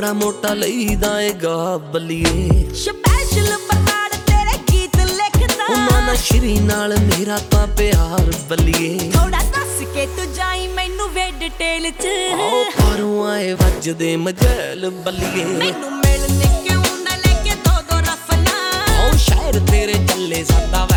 ਮਾੜਾ ਮੋਟਾ ਲਈਦਾ ਏ ਗਾ ਬੱਲੀਏ। ਸਪੈਸ਼ਲ ਬਰਨਾੜ ਤੇਰੇ ਗੀਤ ਲਿਖਦਾ ਉਹਨਾਂ ਨਾਲ ਸ਼੍ਰੀ ਨਾਲ ਮੇਰਾ ਤਾਂ ਪਿਆਰ ਬੱਲੀਏ। ਥੋੜਾ ਦੱਸ ਕੇ ਤੂੰ ਜਾਈ ਮੈਨੂੰ ਵੇ ਡਿਟੇਲ ਚ ਆਓ ਪਾਰੋਂ ਆਏ ਵੱਜਦੇ ਮਜੈਲ ਬੱਲੀਏ। ਮੈਨੂੰ ਮਿਲਣ ਕਿਉਂ ਨਾ ਲੈ ਕੇ ਦੋ ਰਫਨਾ ਆਓ ਸ਼ਾਇਰ ਤੇਰੇ ਚੱਲੇ ਸਾਡਾ